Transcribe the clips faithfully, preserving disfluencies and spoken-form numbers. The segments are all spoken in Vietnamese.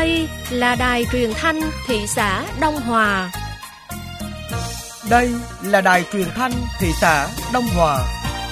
Đây là đài truyền thanh thị xã Đông Hòa. Đây là đài truyền thanh thị xã Đông Hòa.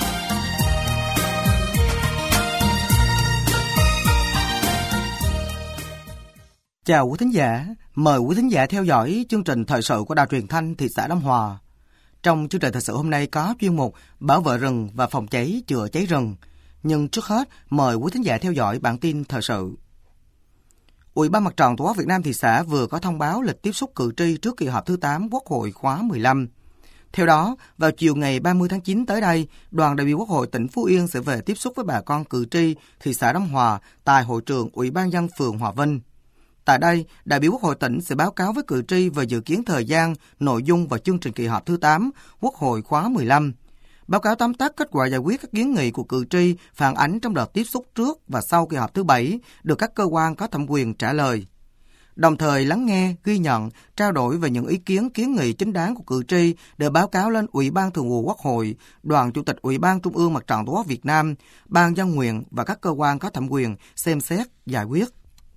Chào quý thính giả, mời quý thính giả theo dõi chương trình thời sự của đài truyền thanh thị xã Đông Hòa. Trong chương trình thời sự hôm nay có chuyên mục bảo vệ rừng và phòng cháy chữa cháy rừng. Nhưng trước hết, mời quý thính giả theo dõi bản tin thời sự. Ủy ban Mặt trận Tổ quốc Việt Nam thị xã vừa có thông báo lịch tiếp xúc cử tri trước kỳ họp thứ tám Quốc hội khóa mười lăm. Theo đó, vào chiều ngày ba mươi tháng chín tới đây, đoàn đại biểu Quốc hội tỉnh Phú Yên sẽ về tiếp xúc với bà con cử tri thị xã Đông Hòa tại hội trường Ủy ban nhân dân phường Hòa Vinh. Tại đây, đại biểu Quốc hội tỉnh sẽ báo cáo với cử tri về dự kiến thời gian, nội dung và chương trình kỳ họp thứ tám Quốc hội khóa mười lăm. Báo cáo tóm tắt kết quả giải quyết các kiến nghị của cử tri phản ánh trong đợt tiếp xúc trước và sau kỳ họp thứ bảy được các cơ quan có thẩm quyền trả lời. Đồng thời lắng nghe, ghi nhận, trao đổi về những ý kiến kiến nghị chính đáng của cử tri để báo cáo lên Ủy ban Thường vụ Quốc hội, Đoàn Chủ tịch Ủy ban Trung ương Mặt trận Tổ quốc Việt Nam, Ban Dân nguyện và các cơ quan có thẩm quyền xem xét, giải quyết.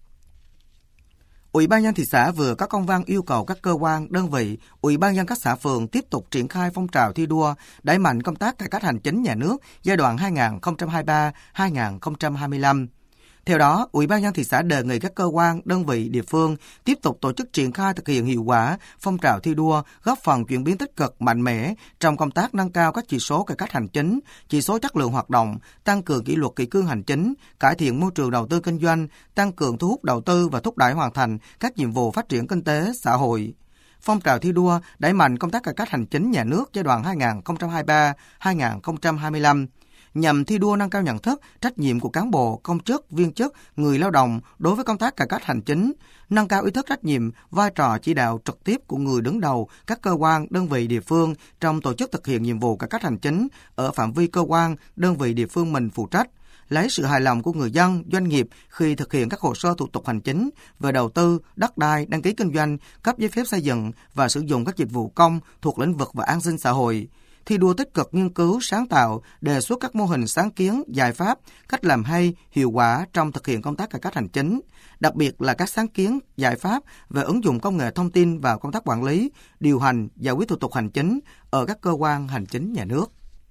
Ủy ban nhân dân thị xã vừa có công văn yêu cầu các cơ quan, đơn vị, Ủy ban nhân dân các xã phường tiếp tục triển khai phong trào thi đua, đẩy mạnh công tác cải cách hành chính nhà nước giai đoạn hai nghìn không trăm hai mươi ba đến hai nghìn không trăm hai mươi lăm. Theo đó, Ủy ban nhân dân thị xã đề nghị các cơ quan, đơn vị, địa phương tiếp tục tổ chức triển khai thực hiện hiệu quả phong trào thi đua, góp phần chuyển biến tích cực mạnh mẽ trong công tác nâng cao các chỉ số cải cách hành chính, chỉ số chất lượng hoạt động, tăng cường kỷ luật kỷ cương hành chính, cải thiện môi trường đầu tư kinh doanh, tăng cường thu hút đầu tư và thúc đẩy hoàn thành các nhiệm vụ phát triển kinh tế, xã hội. Phong trào thi đua đẩy mạnh công tác cải cách hành chính nhà nước giai đoạn hai nghìn không trăm hai mươi ba đến hai nghìn không trăm hai mươi lăm. Nhằm thi đua nâng cao nhận thức, trách nhiệm của cán bộ, công chức, viên chức, người lao động đối với công tác cải cách hành chính, nâng cao ý thức trách nhiệm, vai trò chỉ đạo trực tiếp của người đứng đầu các cơ quan, đơn vị địa phương trong tổ chức thực hiện nhiệm vụ cải cách hành chính ở phạm vi cơ quan, đơn vị địa phương mình phụ trách, lấy sự hài lòng của người dân, doanh nghiệp khi thực hiện các hồ sơ thủ tục hành chính về đầu tư, đất đai, đăng ký kinh doanh, cấp giấy phép xây dựng và sử dụng các dịch vụ công thuộc lĩnh vực và an sinh xã hội. Thi đua tích cực nghiên cứu, sáng tạo, đề xuất các mô hình sáng kiến, giải pháp, cách làm hay, hiệu quả trong thực hiện công tác cải cách hành chính, đặc biệt là các sáng kiến, giải pháp về ứng dụng công nghệ thông tin vào công tác quản lý, điều hành, giải quyết thủ tục hành chính ở các cơ quan hành chính nhà nước.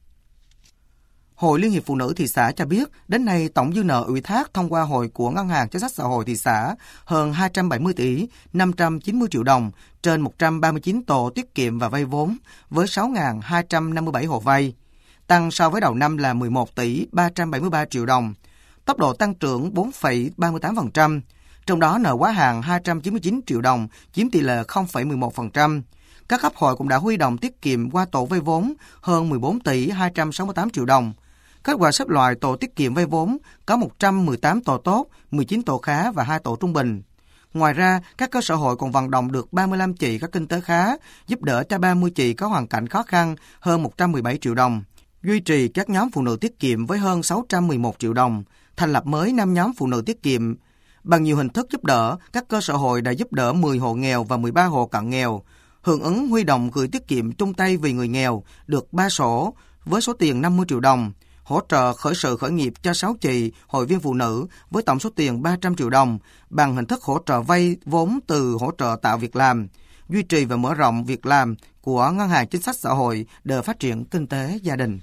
Hội Liên hiệp Phụ nữ thị xã cho biết, đến nay tổng dư nợ ủy thác thông qua hội của Ngân hàng Chính sách Xã hội thị xã hơn hai trăm bảy mươi tỷ năm trăm chín mươi triệu đồng trên một trăm ba mươi chín tổ tiết kiệm và vay vốn với sáu nghìn hai trăm năm mươi bảy hộ vay, tăng so với đầu năm là mười một tỷ ba trăm bảy mươi ba triệu đồng, tốc độ tăng trưởng bốn phẩy ba mươi tám phần trăm, trong đó nợ quá hạn hai trăm chín mươi chín triệu đồng chiếm tỷ lệ không phẩy mười một phần trăm. Các cấp hội cũng đã huy động tiết kiệm qua tổ vay vốn hơn mười bốn tỷ hai trăm sáu mươi tám triệu đồng. Kết quả xếp loại tổ tiết kiệm vay vốn có một trăm mười tám tổ tốt, mười chín tổ khá và hai tổ trung bình. Ngoài ra, các cơ sở hội còn vận động được ba mươi lăm chị có kinh tế khá, giúp đỡ cho ba mươi chị có hoàn cảnh khó khăn hơn một trăm mười bảy triệu đồng, duy trì các nhóm phụ nữ tiết kiệm với hơn sáu trăm mười một triệu đồng, thành lập mới năm nhóm phụ nữ tiết kiệm. Bằng nhiều hình thức giúp đỡ, các cơ sở hội đã giúp đỡ mười hộ nghèo và mười ba hộ cận nghèo, hưởng ứng huy động gửi tiết kiệm chung tay vì người nghèo được ba sổ với số tiền năm mươi triệu đồng. Hỗ trợ khởi sự khởi nghiệp cho sáu chị, hội viên phụ nữ với tổng số tiền ba trăm triệu đồng bằng hình thức hỗ trợ vay vốn từ hỗ trợ tạo việc làm, duy trì và mở rộng việc làm của Ngân hàng Chính sách Xã hội để phát triển kinh tế gia đình.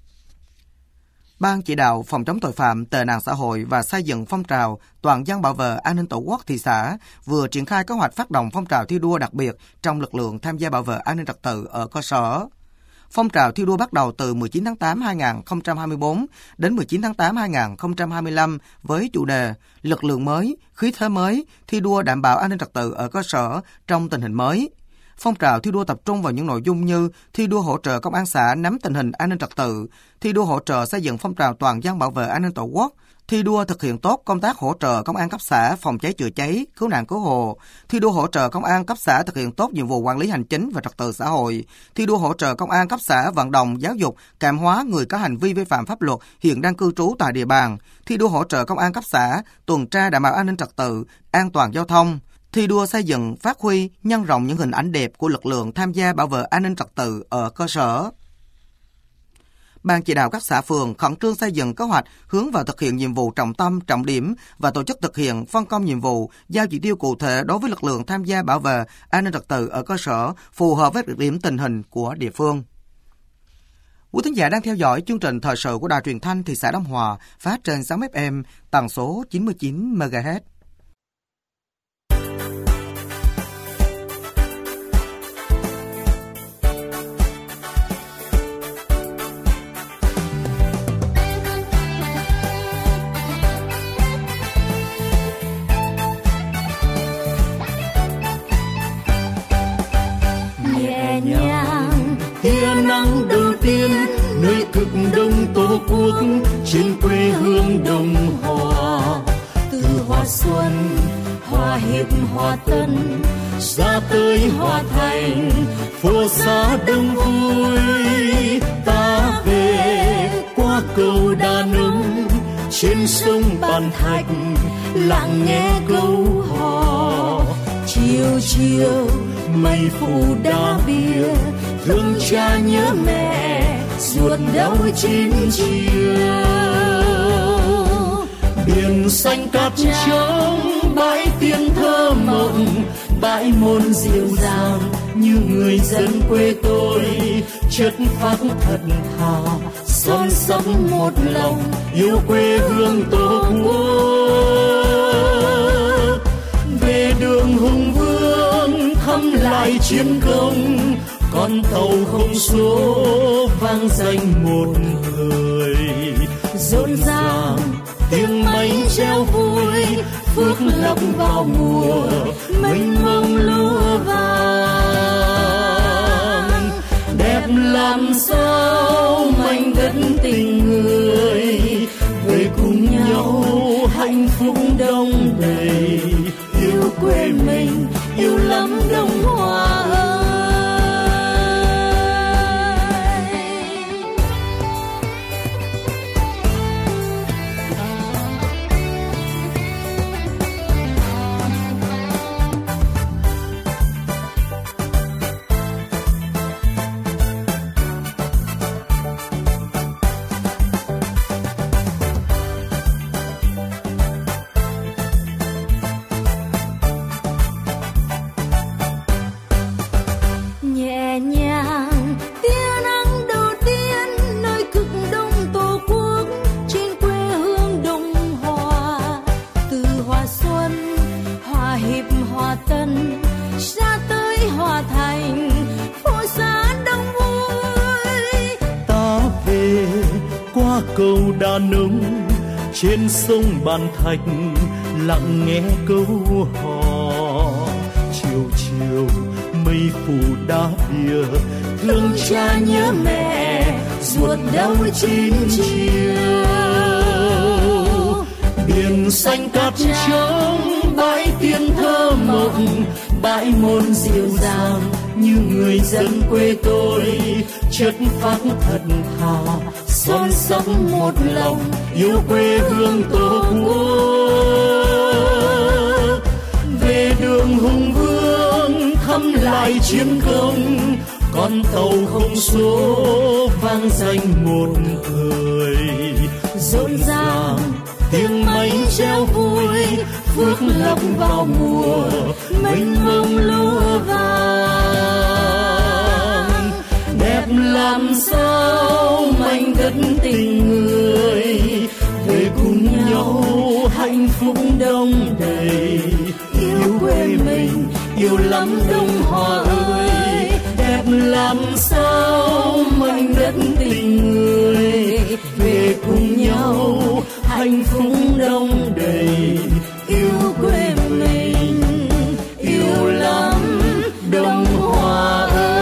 Ban chỉ đạo phòng chống tội phạm, tệ nạn xã hội và xây dựng phong trào toàn dân bảo vệ an ninh Tổ quốc thị xã vừa triển khai kế hoạch phát động phong trào thi đua đặc biệt trong lực lượng tham gia bảo vệ an ninh trật tự ở cơ sở. Phong trào thi đua bắt đầu từ mười chín tháng tám năm hai nghìn không trăm hai mươi tư đến mười chín tháng tám năm hai nghìn không trăm hai mươi lăm với chủ đề Lực lượng mới, khí thế mới, thi đua đảm bảo an ninh trật tự ở cơ sở trong tình hình mới. Phong trào thi đua tập trung vào những nội dung như thi đua hỗ trợ công an xã nắm tình hình an ninh trật tự, thi đua hỗ trợ xây dựng phong trào toàn dân bảo vệ an ninh Tổ quốc, thi đua thực hiện tốt công tác hỗ trợ công an cấp xã phòng cháy chữa cháy, cứu nạn cứu hộ, thi đua hỗ trợ công an cấp xã thực hiện tốt nhiệm vụ quản lý hành chính và trật tự xã hội, thi đua hỗ trợ công an cấp xã vận động giáo dục, cảm hóa người có hành vi vi phạm pháp luật hiện đang cư trú tại địa bàn, thi đua hỗ trợ công an cấp xã tuần tra đảm bảo an ninh trật tự, an toàn giao thông, thi đua xây dựng, phát huy, nhân rộng những hình ảnh đẹp của lực lượng tham gia bảo vệ an ninh trật tự ở cơ sở. Ban chỉ đạo các xã phường khẩn trương xây dựng kế hoạch hướng vào thực hiện nhiệm vụ trọng tâm, trọng điểm và tổ chức thực hiện phân công nhiệm vụ, giao chỉ tiêu cụ thể đối với lực lượng tham gia bảo vệ an ninh trật tự ở cơ sở phù hợp với đặc điểm tình hình của địa phương. Quý thính giả đang theo dõi chương trình thời sự của Đài Truyền thanh thị xã Đông Hòa phát trên sáu ép em tần số chín mươi chín mê ga héc. Nhẹ nhàng tia nắng đầu tiên nơi cực đông tổ quốc trên quê hương Đông Hòa, từ hoa xuân hòa hiệp hòa tân ra tới Hòa Thành phố xá đông vui. Ta về qua cầu Đà Nông trên sông Bàn Thạch lặng nghe câu hò. Chiều chiều mây phủ đá bia thương cha nhớ mẹ ruột đau chín chiều. Biển xanh cát trắng bãi tiên thơ mộng, bãi môn dịu dàng như người dân quê tôi chất phác thật thà son sắt một lòng yêu quê hương tổ quốc. Về đường hùng vương thăm lại chiến công, con tàu không số vang danh một người. Rộn ràng tiếng mây treo vui, phước lộc vào mùa mênh mông lúa vàng. Đẹp làm sao mảnh đất tình người, về cùng nhau hạnh phúc đông đầy. Yêu quê mình, yêu lắm Đông Hòa ơi. Nhẹ nhàng tia nắng đầu tiên nơi cực đông tổ quốc trên quê hương Đông Hòa, từ Hòa Xuân hòa hiệp hòa tân ra tới Hòa Thành phố xá đông vui. Ta về qua cầu Đà Nông trên sông Bàn Thạch lặng nghe câu hò. Chiều chiều mây phủ đá bia thương cha nhớ mẹ ruột đau chín chiều. Biển xanh cát trắng bãi tiên thơ mộng, bãi môn dịu dàng như người dân quê tôi chất phác thật thà son sắt một lòng yêu quê hương tổ quốc. Về đường hùng vương thăm lại chiến công, con tàu không số vang danh một người. Rộn ràng tiếng mây treo vui, phước lộc vào mùa mênh mông lúa vàng. Đẹp làm sao mảnh đất tình người, về cùng nhau hạnh phúc đông đầy. Yêu quê mình, yêu lắm Đông Hòa ơi. Đẹp làm sao mảnh đất tình người, về cùng nhau hạnh phúc đông đầy. Yêu quê mình, yêu lắm Đông Hòa ơi.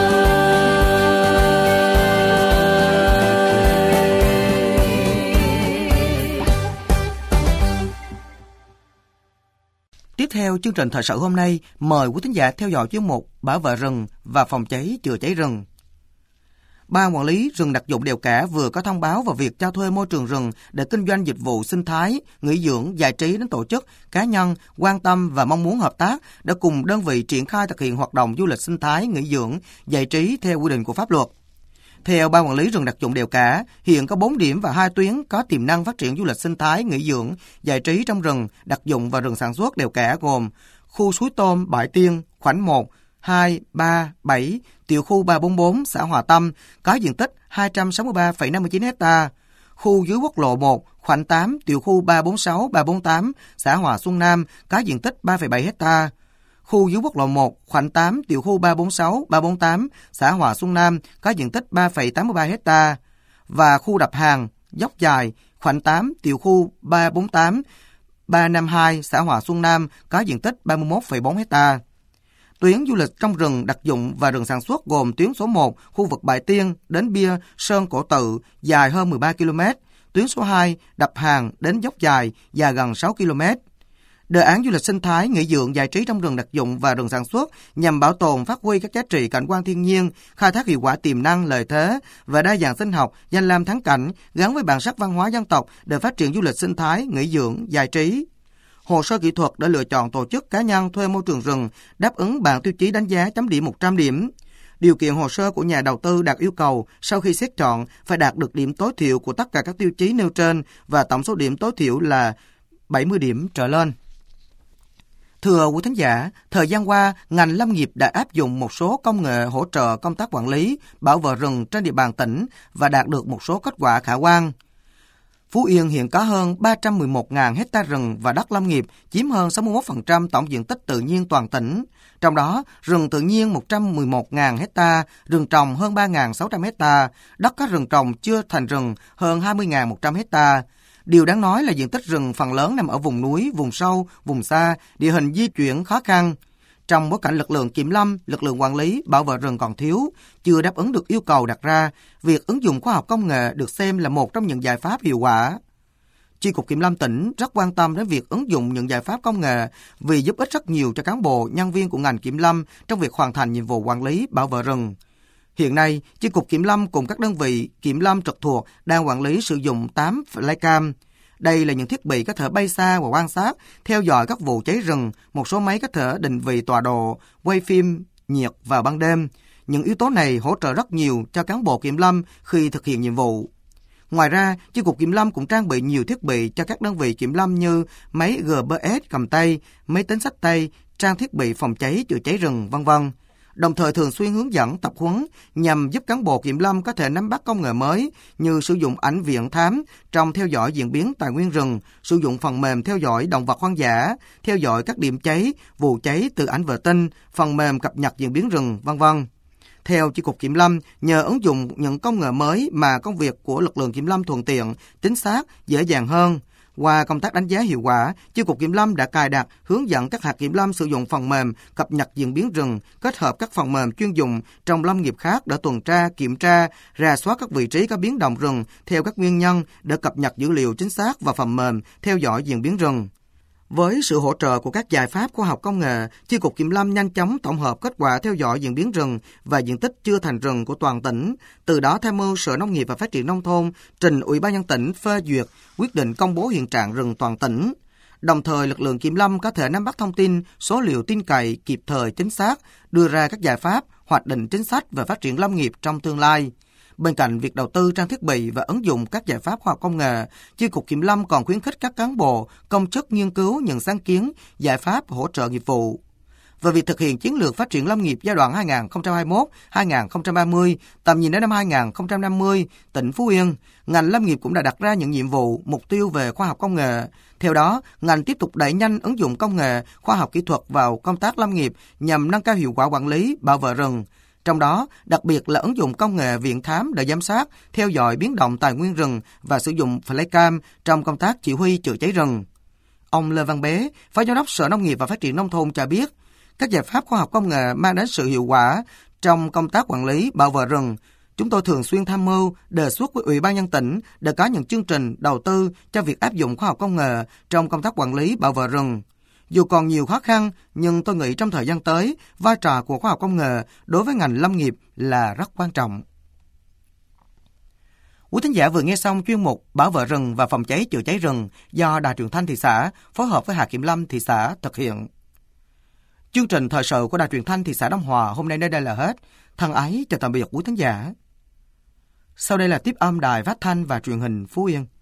Tiếp theo chương trình thời sự hôm nay, mời quý thính giả theo dõi chuyên mục Bảo vệ rừng và phòng cháy chữa cháy rừng. Ban quản lý rừng đặc dụng Đèo Cả vừa có thông báo về việc cho thuê môi trường rừng để kinh doanh dịch vụ sinh thái, nghỉ dưỡng, giải trí đến tổ chức, cá nhân quan tâm và mong muốn hợp tác để cùng đơn vị triển khai thực hiện hoạt động du lịch sinh thái, nghỉ dưỡng, giải trí theo quy định của pháp luật. Theo Ban Quản lý rừng đặc dụng đèo Cả, hiện có bốn điểm và hai tuyến có tiềm năng phát triển du lịch sinh thái, nghỉ dưỡng, giải trí trong rừng đặc dụng và rừng sản xuất đèo Cả gồm khu Suối Tôm, Bãi Tiên, khoảnh một, hai, ba, bảy, tiểu khu ba bốn bốn, xã Hòa Tâm, có diện tích hai trăm sáu mươi ba phẩy năm mươi chín ha, khu dưới quốc lộ một, khoảnh tám, tiểu khu ba bốn sáu, ba bốn tám, xã Hòa Xuân Nam, có diện tích ba phẩy bảy ha, khu dưới quốc lộ một, khoảnh tám, tiểu khu ba bốn sáu, ba bốn tám, xã Hòa Xuân Nam, có diện tích ba phẩy tám mươi ba ha, và khu đập hàng, dốc dài, khoảnh tám, tiểu khu ba bốn tám, ba năm hai, xã Hòa Xuân Nam, có diện tích ba mươi mốt phẩy bốn ha. Tuyến du lịch trong rừng đặc dụng và rừng sản xuất gồm tuyến số một, khu vực Bãi Tiên đến bia Sơn Cổ Tự, dài hơn mười ba ki lô mét, tuyến số hai, đập hàng đến dốc dài, dài gần sáu ki lô mét. Đề án du lịch sinh thái, nghỉ dưỡng, giải trí trong rừng đặc dụng và rừng sản xuất nhằm bảo tồn, phát huy các giá trị cảnh quan thiên nhiên, khai thác hiệu quả tiềm năng, lợi thế và đa dạng sinh học, danh lam thắng cảnh gắn với bản sắc văn hóa dân tộc để phát triển du lịch sinh thái, nghỉ dưỡng, giải trí. Hồ sơ kỹ thuật để lựa chọn tổ chức cá nhân thuê môi trường rừng đáp ứng bảng tiêu chí đánh giá chấm điểm một trăm điểm. Điều kiện hồ sơ của nhà đầu tư đạt yêu cầu sau khi xét chọn phải đạt được điểm tối thiểu của tất cả các tiêu chí nêu trên và tổng số điểm tối thiểu là bảy mươi điểm trở lên. Thưa quý thính giả, thời gian qua, ngành lâm nghiệp đã áp dụng một số công nghệ hỗ trợ công tác quản lý, bảo vệ rừng trên địa bàn tỉnh và đạt được một số kết quả khả quan. Phú Yên hiện có hơn ba trăm mười một nghìn ha rừng và đất lâm nghiệp, chiếm hơn sáu mươi mốt phần trăm tổng diện tích tự nhiên toàn tỉnh. Trong đó, rừng tự nhiên một trăm mười một nghìn ha, rừng trồng hơn ba nghìn sáu trăm ha, đất có rừng trồng chưa thành rừng hơn hai mươi nghìn một trăm ha. Điều đáng nói là diện tích rừng phần lớn nằm ở vùng núi, vùng sâu, vùng xa, địa hình di chuyển khó khăn. Trong bối cảnh lực lượng kiểm lâm, lực lượng quản lý, bảo vệ rừng còn thiếu, chưa đáp ứng được yêu cầu đặt ra, việc ứng dụng khoa học công nghệ được xem là một trong những giải pháp hiệu quả. Chi cục Kiểm lâm tỉnh rất quan tâm đến việc ứng dụng những giải pháp công nghệ vì giúp ích rất nhiều cho cán bộ, nhân viên của ngành kiểm lâm trong việc hoàn thành nhiệm vụ quản lý, bảo vệ rừng. Hiện nay, Chi cục Kiểm lâm cùng các đơn vị kiểm lâm trực thuộc đang quản lý sử dụng tám flycam. Đây là những thiết bị có thể bay xa và quan sát, theo dõi các vụ cháy rừng, một số máy có thể định vị tọa độ, quay phim nhiệt vào ban đêm. Những yếu tố này hỗ trợ rất nhiều cho cán bộ kiểm lâm khi thực hiện nhiệm vụ. Ngoài ra, Chi cục Kiểm lâm cũng trang bị nhiều thiết bị cho các đơn vị kiểm lâm như máy giê pê ét cầm tay, máy tính xách tay, trang thiết bị phòng cháy chữa cháy rừng, vân vân. Đồng thời thường xuyên hướng dẫn tập huấn nhằm giúp cán bộ kiểm lâm có thể nắm bắt công nghệ mới như sử dụng ảnh viễn thám trong theo dõi diễn biến tài nguyên rừng, sử dụng phần mềm theo dõi động vật hoang dã, theo dõi các điểm cháy, vụ cháy từ ảnh vệ tinh, phần mềm cập nhật diễn biến rừng, vân vân. Theo Chi cục Kiểm lâm, nhờ ứng dụng những công nghệ mới mà công việc của lực lượng kiểm lâm thuận tiện, chính xác, dễ dàng hơn. Qua công tác đánh giá hiệu quả, Chi cục Kiểm lâm đã cài đặt, hướng dẫn các hạt kiểm lâm sử dụng phần mềm cập nhật diễn biến rừng, kết hợp các phần mềm chuyên dụng trong lâm nghiệp khác để tuần tra, kiểm tra, rà soát các vị trí có biến động rừng theo các nguyên nhân để cập nhật dữ liệu chính xác và phần mềm theo dõi diễn biến rừng. Với sự hỗ trợ của các giải pháp khoa học công nghệ, Chi cục Kiểm lâm nhanh chóng tổng hợp kết quả theo dõi diễn biến rừng và diện tích chưa thành rừng của toàn tỉnh, từ đó tham mưu Sở Nông nghiệp và Phát triển Nông thôn trình Ủy ban nhân dân tỉnh phê duyệt quyết định công bố hiện trạng rừng toàn tỉnh. Đồng thời, lực lượng kiểm lâm có thể nắm bắt thông tin, số liệu tin cậy, kịp thời, chính xác, đưa ra các giải pháp, hoạch định chính sách về phát triển lâm nghiệp trong tương lai. Bên cạnh việc đầu tư trang thiết bị và ứng dụng các giải pháp khoa học công nghệ, Chi cục Kiểm lâm còn khuyến khích các cán bộ, công chức nghiên cứu những sáng kiến, giải pháp hỗ trợ nghiệp vụ. Về việc thực hiện chiến lược phát triển lâm nghiệp giai đoạn hai nghìn không trăm hai mươi mốt đến hai nghìn không trăm ba mươi, tầm nhìn đến năm hai nghìn không trăm năm mươi, tỉnh Phú Yên, ngành lâm nghiệp cũng đã đặt ra những nhiệm vụ, mục tiêu về khoa học công nghệ. Theo đó, ngành tiếp tục đẩy nhanh ứng dụng công nghệ, khoa học kỹ thuật vào công tác lâm nghiệp nhằm nâng cao hiệu quả quản lý, bảo vệ rừng. Trong đó, đặc biệt là ứng dụng công nghệ viễn thám để giám sát, theo dõi biến động tài nguyên rừng và sử dụng flycam trong công tác chỉ huy chữa cháy rừng. Ông Lê Văn Bé, Phó Giám đốc Sở Nông nghiệp và Phát triển Nông thôn cho biết, các giải pháp khoa học công nghệ mang đến sự hiệu quả trong công tác quản lý, bảo vệ rừng. Chúng tôi thường xuyên tham mưu, đề xuất với Ủy ban nhân dân tỉnh để có những chương trình đầu tư cho việc áp dụng khoa học công nghệ trong công tác quản lý, bảo vệ rừng. Dù còn nhiều khó khăn, nhưng tôi nghĩ trong thời gian tới, vai trò của khoa học công nghệ đối với ngành lâm nghiệp là rất quan trọng. Quý thính giả vừa nghe xong chuyên mục Bảo vệ rừng và phòng cháy chữa cháy rừng do Đài Truyền thanh thị xã phối hợp với Hạt Kiểm lâm thị xã thực hiện. Chương trình thời sự của Đài Truyền thanh thị xã Đông Hòa hôm nay đến đây là hết. Thân ái chào tạm biệt quý thính giả. Sau đây là tiếp âm Đài Phát thanh và Truyền hình Phú Yên.